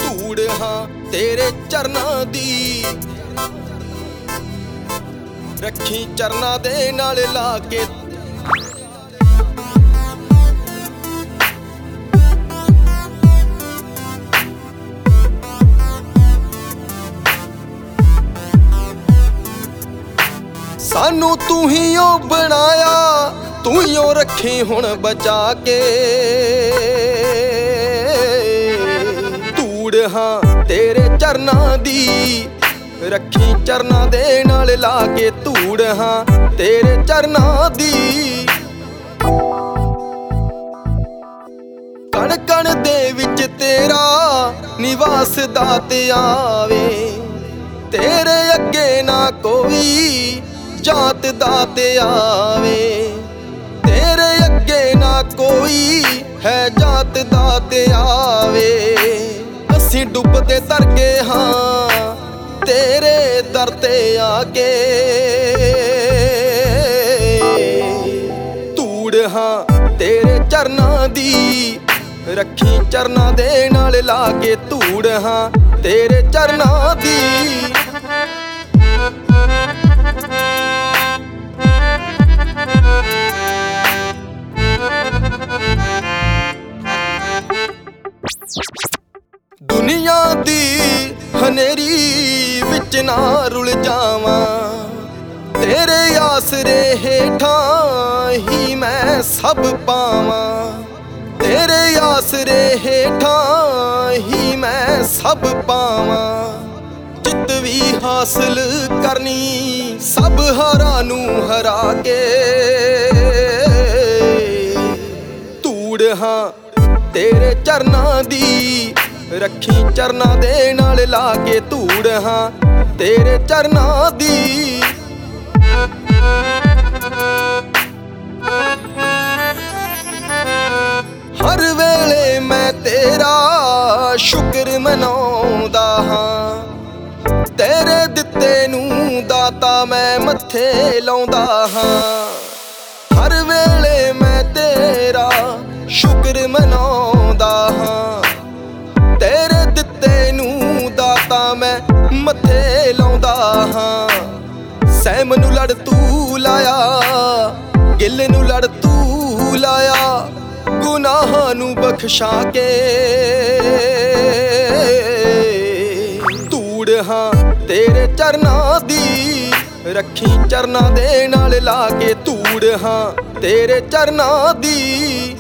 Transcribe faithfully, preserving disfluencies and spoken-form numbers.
ਧੂੜ ਹਾਂ ਤੇਰੇ ਚਰਨਾਂ ਦੀ, ਰੱਖੀ ਚਰਨਾਂ ਦੇ ਨਾਲ ਲਾ ਕੇ। ਸਾਨੂੰ ਤੂੰ ਹੀ ਓ ਬਣਾਇਆ, ਤੂੰ ਹੀ ਓ ਰੱਖੀ ਹੁਣ ਬਚਾ ਕੇ। ਧੂੜ ਹਾਂ ਤੇਰੇ ਚਰਨਾਂ ਦੀ, ਰੱਖੀ ਚਰਨਾਂ ਦੇ ਨਾਲ ਲਾ ਕੇ। ਧੂੜ ਹਾਂ ਤੇਰੇ ਚਰਨਾਂ ਦੀ, ਕਣ ਕਣ ਦੇ ਵਿੱਚ ਤੇਰਾ ਨਿਵਾਸ ਦਾਤ ਆਵੇ। ਤੇਰੇ ਅੱਗੇ ਨਾ ਕੋਈ ਜਾਤ ਦਾਤ ਆਵੇ, ਤੇਰੇ ਅੱਗੇ ਨਾ ਕੋਈ ਹੈ ਜਾਤ ਦਾਤ ਆਵੇ। ਅਸੀਂ ਡੁੱਬਦੇ ਤਰ ਗਏ ਹਾਂ ਤੇਰੇ ਦਰ ਤੇ ਆ ਕੇ। ਧੂੜ ਹਾਂ ਤੇਰੇ ਚਰਨਾਂ ਦੀ, ਰੱਖੀ ਚਰਨਾਂ ਦੇ ਨਾਲ ਲਾ ਕੇ। ਧੂੜ ਹਾਂ ਤੇਰੇ ਚਰਨਾਂ ਦੀ। ਦੁਨੀਆ ਦੀ ਹਨੇਰੀ ਵਿੱਚ ਨਾ ਰੁਲ ਜਾਵਾਂ, ਤੇਰੇ ਆਸਰੇ ਹੇਠਾਂ ਹੀ ਮੈਂ ਸਭ ਪਾਵਾਂ। ਤੇਰੇ ਆਸਰੇ ਹੇਠਾਂ ਹੀ ਮੈਂ ਸਭ ਪਾਵਾਂ। ਜਿੱਤ ਵੀ ਹਾਸਲ ਕਰਨੀ ਸਭ ਹਾਰਾਂ ਨੂੰ ਹਰਾ ਕੇ। ਧੂੜ ਹਾਂ ਤੇਰੇ ਚਰਨਾਂ ਦੀ, ਰੱਖੀ ਚਰਨਾਂ ਦੇ ਨਾਲ ਲਾ ਕੇ। ਧੂੜ ਹਾਂ ਤੇਰੇ ਚਰਨਾਂ ਦੀ। ਹਰ ਵੇਲੇ ਮੈਂ ਤੇਰਾ ਸ਼ੁਕਰ ਮਨਾਉਂਦਾ ਹਾਂ, ਤੇਰੇ ਦਿੱਤੇ ਨੂੰ ਦਾਤਾ ਮੈਂ ਮੱਥੇ ਲਾਉਂਦਾ ਹਾਂ। ਹਰ ਵੇਲੇ ਮੈਂ ਤੇਰਾ ਸ਼ੁਕਰ ਮਨਾਉਂਦਾ ਹਾਂ, ਤੇਰੇ ਦਿੱਤੇ ਨੂੰ ਦਾਤਾ ਮੈਂ ਮੱਥੇ ਲਾਉਂਦਾ ਹਾਂ। ਸਹਿਮ ਨੂੰ ਲੜ ਤੂੰ ਲਾਇਆ, ਗਿੱਲ ਨੂੰ ਲੜ ਤੂੰ ਲਾਇਆ, ਗੁਨਾਹਾਂ ਨੂੰ ਬਖਸ਼ਾ ਕੇ। ਧੂੜ ਹਾਂ ਤੇਰੇ ਚਰਨਾਂ ਦੀ, ਰੱਖੀ ਚਰਨਾਂ ਦੇ ਨਾਲ ਲਾ ਕੇ। ਧੂੜ ਹਾਂ ਤੇਰੇ ਚਰਨਾਂ ਦੀ।